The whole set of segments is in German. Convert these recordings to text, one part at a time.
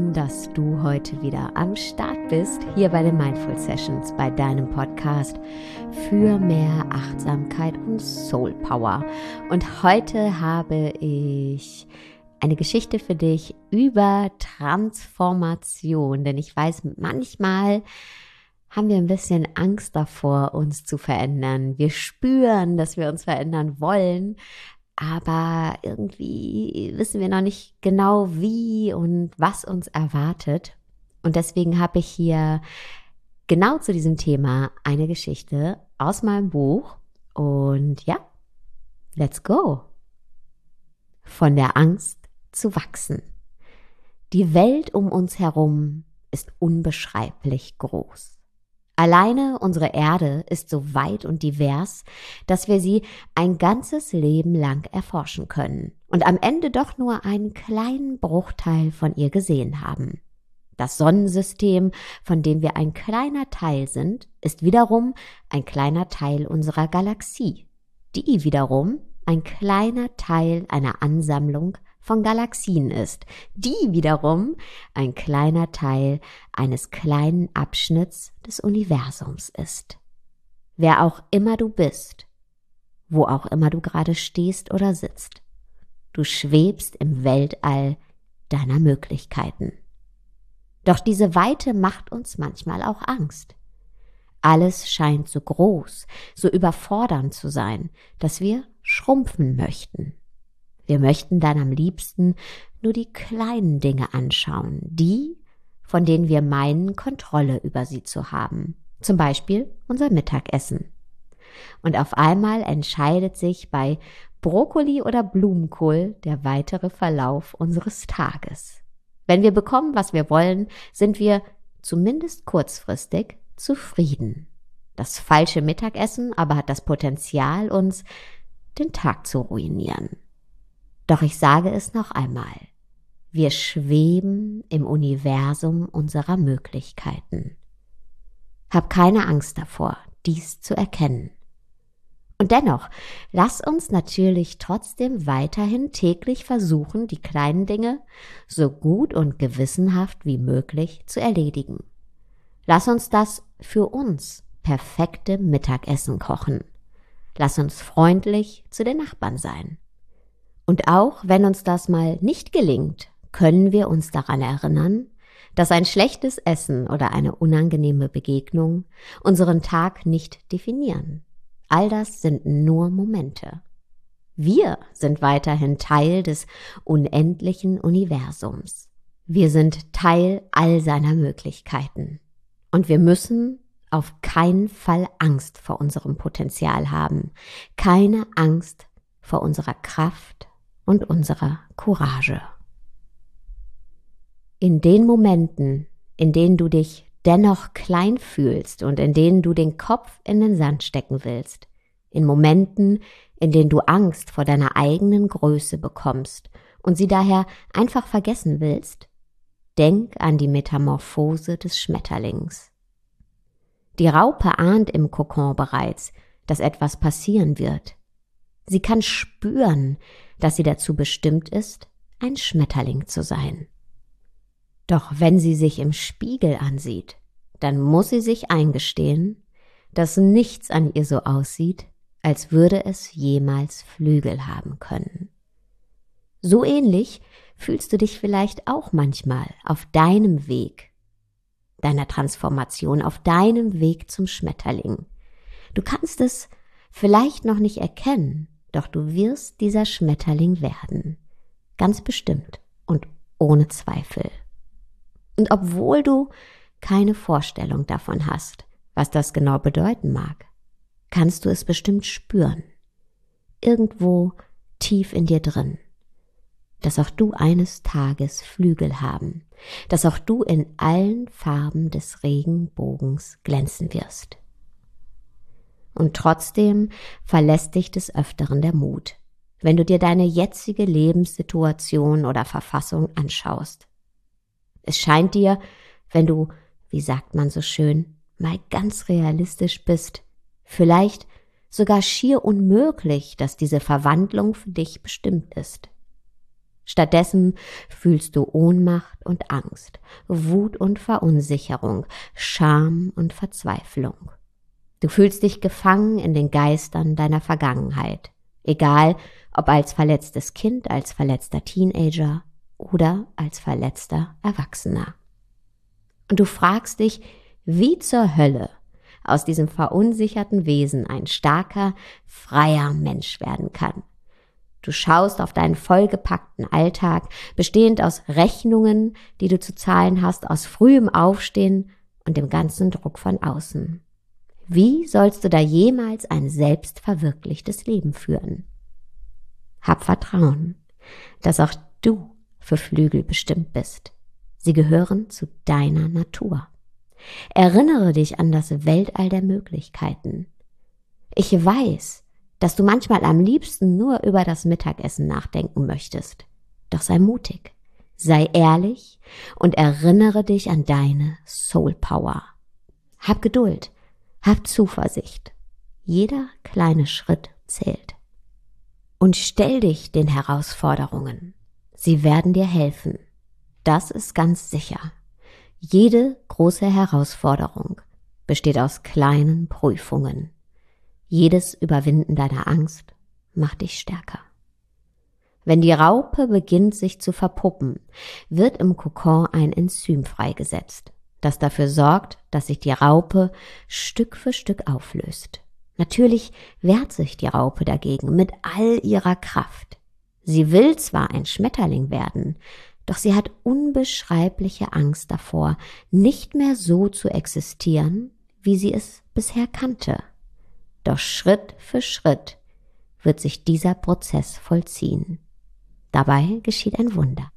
schön, dass du heute wieder am Start bist, hier bei den Mindful Sessions, bei deinem Podcast für mehr Achtsamkeit und Soul Power. Und heute habe ich eine Geschichte für dich über Transformation, denn ich weiß, manchmal haben wir ein bisschen Angst davor, uns zu verändern. Wir spüren, dass wir uns verändern wollen, aber irgendwie wissen wir noch nicht genau, wie und was uns erwartet. Und deswegen habe ich hier genau zu diesem Thema eine Geschichte aus meinem Buch. Und ja, let's go. Von der Angst zu wachsen. Die Welt um uns herum ist unbeschreiblich groß. Alleine unsere Erde ist so weit und divers, dass wir sie ein ganzes Leben lang erforschen können und am Ende doch nur einen kleinen Bruchteil von ihr gesehen haben. Das Sonnensystem, von dem wir ein kleiner Teil sind, ist wiederum ein kleiner Teil unserer Galaxie, die wiederum ein kleiner Teil einer Ansammlung von Galaxien ist, die wiederum ein kleiner Teil eines kleinen Abschnitts des Universums ist. Wer auch immer du bist, wo auch immer du gerade stehst oder sitzt, du schwebst im Weltall deiner Möglichkeiten. Doch diese Weite macht uns manchmal auch Angst. Alles scheint so groß, so überfordernd zu sein, dass wir schrumpfen möchten. Wir möchten dann am liebsten nur die kleinen Dinge anschauen, die, von denen wir meinen, Kontrolle über sie zu haben. Zum Beispiel unser Mittagessen. Und auf einmal entscheidet sich bei Brokkoli oder Blumenkohl der weitere Verlauf unseres Tages. Wenn wir bekommen, was wir wollen, sind wir zumindest kurzfristig zufrieden. Das falsche Mittagessen aber hat das Potenzial, uns den Tag zu ruinieren. Doch ich sage es noch einmal, wir schweben im Universum unserer Möglichkeiten. Hab keine Angst davor, dies zu erkennen. Und dennoch, lass uns natürlich trotzdem weiterhin täglich versuchen, die kleinen Dinge so gut und gewissenhaft wie möglich zu erledigen. Lass uns das für uns perfekte Mittagessen kochen. Lass uns freundlich zu den Nachbarn sein. Und auch wenn uns das mal nicht gelingt, können wir uns daran erinnern, dass ein schlechtes Essen oder eine unangenehme Begegnung unseren Tag nicht definieren. All das sind nur Momente. Wir sind weiterhin Teil des unendlichen Universums. Wir sind Teil all seiner Möglichkeiten. Und wir müssen auf keinen Fall Angst vor unserem Potenzial haben. Keine Angst vor unserer Kraft und unserer Courage. In den Momenten, in denen du dich dennoch klein fühlst und in denen du den Kopf in den Sand stecken willst, in Momenten, in denen du Angst vor deiner eigenen Größe bekommst und sie daher einfach vergessen willst, denk an die Metamorphose des Schmetterlings. Die Raupe ahnt im Kokon bereits, dass etwas passieren wird. Sie kann spüren, dass sie dazu bestimmt ist, ein Schmetterling zu sein. Doch wenn sie sich im Spiegel ansieht, dann muss sie sich eingestehen, dass nichts an ihr so aussieht, als würde es jemals Flügel haben können. So ähnlich fühlst du dich vielleicht auch manchmal auf deinem Weg, deiner Transformation, auf deinem Weg zum Schmetterling. Du kannst es vielleicht noch nicht erkennen, doch du wirst dieser Schmetterling werden. Ganz bestimmt und ohne Zweifel. Und obwohl du keine Vorstellung davon hast, was das genau bedeuten mag, kannst du es bestimmt spüren. Irgendwo tief in dir drin. Dass auch du eines Tages Flügel haben. Dass auch du in allen Farben des Regenbogens glänzen wirst. Und trotzdem verlässt dich des Öfteren der Mut, wenn du dir deine jetzige Lebenssituation oder Verfassung anschaust. Es scheint dir, wenn du, wie sagt man so schön, mal ganz realistisch bist, vielleicht sogar schier unmöglich, dass diese Verwandlung für dich bestimmt ist. Stattdessen fühlst du Ohnmacht und Angst, Wut und Verunsicherung, Scham und Verzweiflung. Du fühlst dich gefangen in den Geistern deiner Vergangenheit, egal ob als verletztes Kind, als verletzter Teenager oder als verletzter Erwachsener. Und du fragst dich, wie zur Hölle aus diesem verunsicherten Wesen ein starker, freier Mensch werden kann. Du schaust auf deinen vollgepackten Alltag, bestehend aus Rechnungen, die du zu zahlen hast, aus frühem Aufstehen und dem ganzen Druck von außen. Wie sollst du da jemals ein selbstverwirklichtes Leben führen? Hab Vertrauen, dass auch du für Flügel bestimmt bist. Sie gehören zu deiner Natur. Erinnere dich an das Weltall der Möglichkeiten. Ich weiß, dass du manchmal am liebsten nur über das Mittagessen nachdenken möchtest. Doch sei mutig, sei ehrlich und erinnere dich an deine Soul Power. Hab Geduld, hab Zuversicht. Jeder kleine Schritt zählt. Und stell dich den Herausforderungen. Sie werden dir helfen. Das ist ganz sicher. Jede große Herausforderung besteht aus kleinen Prüfungen. Jedes Überwinden deiner Angst macht dich stärker. Wenn die Raupe beginnt, sich zu verpuppen, wird im Kokon ein Enzym freigesetzt, das dafür sorgt, dass sich die Raupe Stück für Stück auflöst. Natürlich wehrt sich die Raupe dagegen mit all ihrer Kraft. Sie will zwar ein Schmetterling werden, doch sie hat unbeschreibliche Angst davor, nicht mehr so zu existieren, wie sie es bisher kannte. Doch Schritt für Schritt wird sich dieser Prozess vollziehen. Dabei geschieht ein Wunder.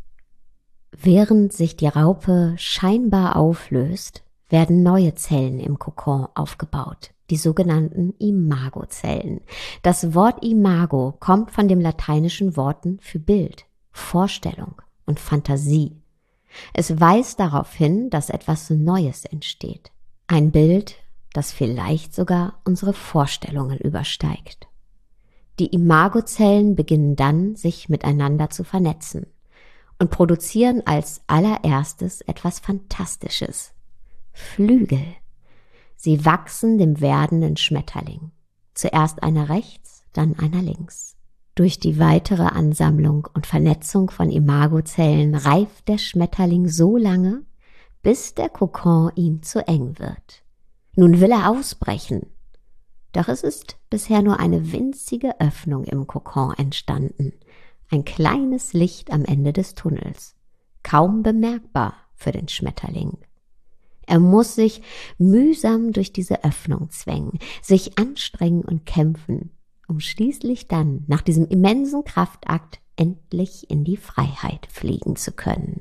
Während sich die Raupe scheinbar auflöst, werden neue Zellen im Kokon aufgebaut, die sogenannten Imagozellen. Das Wort Imago kommt von den lateinischen Worten für Bild, Vorstellung und Fantasie. Es weist darauf hin, dass etwas Neues entsteht. Ein Bild, das vielleicht sogar unsere Vorstellungen übersteigt. Die Imagozellen beginnen dann, sich miteinander zu vernetzen und produzieren als allererstes etwas Fantastisches. Flügel. Sie wachsen dem werdenden Schmetterling. Zuerst einer rechts, dann einer links. Durch die weitere Ansammlung und Vernetzung von Imagozellen reift der Schmetterling so lange, bis der Kokon ihm zu eng wird. Nun will er ausbrechen. Doch es ist bisher nur eine winzige Öffnung im Kokon entstanden. Ein kleines Licht am Ende des Tunnels. Kaum bemerkbar für den Schmetterling. Er muss sich mühsam durch diese Öffnung zwängen, sich anstrengen und kämpfen, um schließlich dann, nach diesem immensen Kraftakt, endlich in die Freiheit fliegen zu können.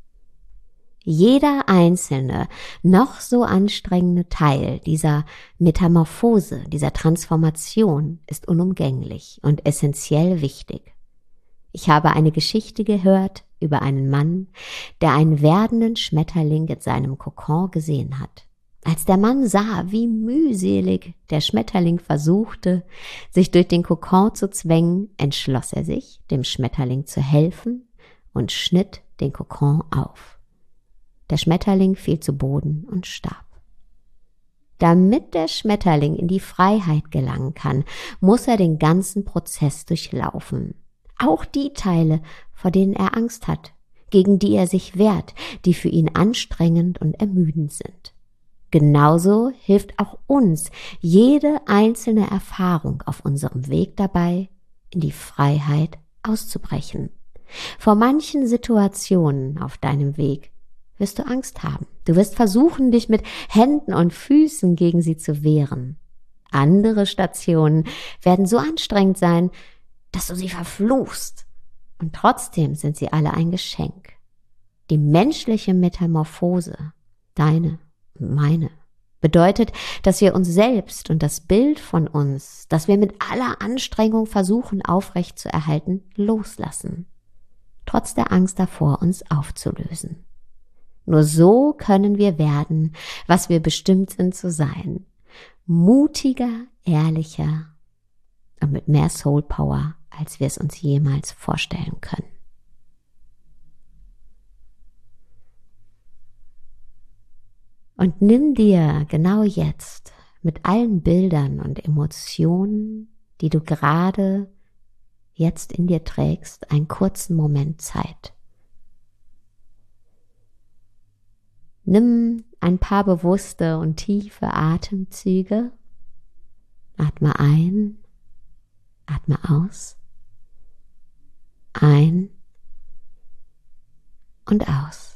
Jeder einzelne, noch so anstrengende Teil dieser Metamorphose, dieser Transformation ist unumgänglich und essentiell wichtig. Ich habe eine Geschichte gehört über einen Mann, der einen werdenden Schmetterling in seinem Kokon gesehen hat. Als der Mann sah, wie mühselig der Schmetterling versuchte, sich durch den Kokon zu zwängen, entschloss er sich, dem Schmetterling zu helfen und schnitt den Kokon auf. Der Schmetterling fiel zu Boden und starb. Damit der Schmetterling in die Freiheit gelangen kann, muss er den ganzen Prozess durchlaufen. Auch die Teile, vor denen er Angst hat, gegen die er sich wehrt, die für ihn anstrengend und ermüdend sind. Genauso hilft auch uns jede einzelne Erfahrung auf unserem Weg dabei, in die Freiheit auszubrechen. Vor manchen Situationen auf deinem Weg wirst du Angst haben. Du wirst versuchen, dich mit Händen und Füßen gegen sie zu wehren. Andere Stationen werden so anstrengend sein, dass du sie verfluchst. Und trotzdem sind sie alle ein Geschenk. Die menschliche Metamorphose, deine und meine, bedeutet, dass wir uns selbst und das Bild von uns, das wir mit aller Anstrengung versuchen aufrechtzuerhalten, loslassen. Trotz der Angst davor, uns aufzulösen. Nur so können wir werden, was wir bestimmt sind zu sein. Mutiger, ehrlicher und mit mehr Soul Power, als wir es uns jemals vorstellen können. Und nimm dir genau jetzt mit allen Bildern und Emotionen, die du gerade jetzt in dir trägst, einen kurzen Moment Zeit. Nimm ein paar bewusste und tiefe Atemzüge. Atme ein, atme aus. Ein und aus.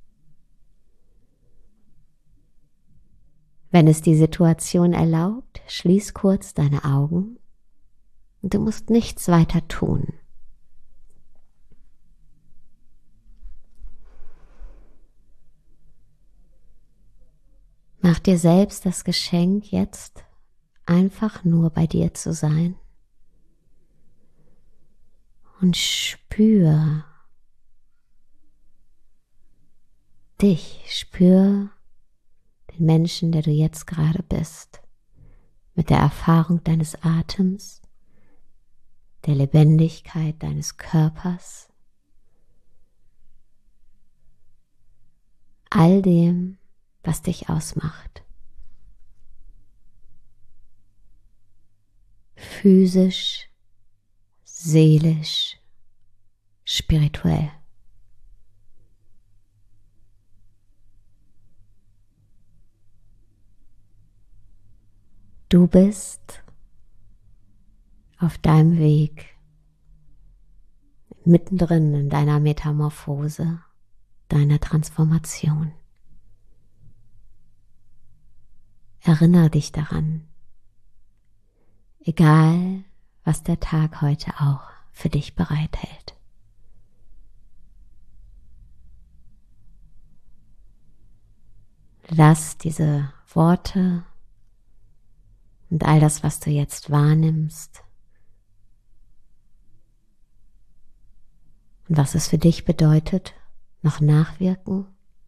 Wenn es die Situation erlaubt, schließ kurz deine Augen und du musst nichts weiter tun. Mach dir selbst das Geschenk, jetzt einfach nur bei dir zu sein und spür dich, spür den Menschen, der du jetzt gerade bist, mit der Erfahrung deines Atems, der Lebendigkeit deines Körpers, all dem, was dich ausmacht. Physisch, seelisch, spirituell. Du bist auf deinem Weg, mittendrin in deiner Metamorphose, deiner Transformation. Erinnere dich daran, egal was der Tag heute auch für dich bereithält. Lass diese Worte und all das, was du jetzt wahrnimmst und was es für dich bedeutet, noch nachwirken.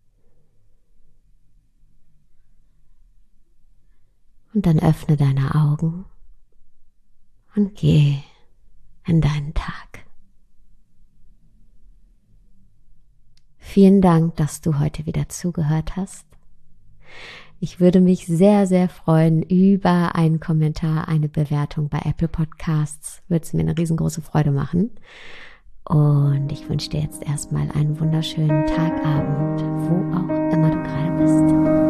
Und dann öffne deine Augen und geh in deinen Tag. Vielen Dank, dass du heute wieder zugehört hast. Ich würde mich sehr, sehr freuen über einen Kommentar, eine Bewertung bei Apple Podcasts. Würde es mir eine riesengroße Freude machen. Und ich wünsche dir jetzt erstmal einen wunderschönen Tagabend, wo auch immer du gerade bist.